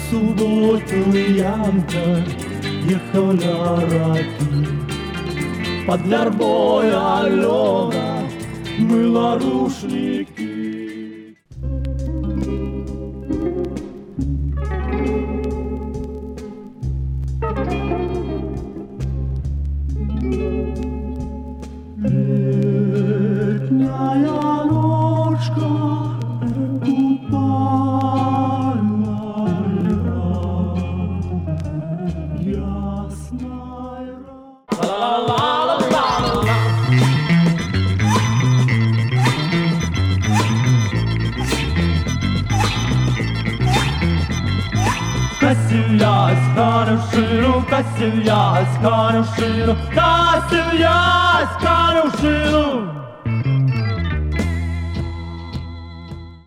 субботу Янка ехал на раки. Под вербой Алена мыла рушники. Летняя ночка Косильясь, конюшину, косильясь, конюшину, косильясь, конюшину.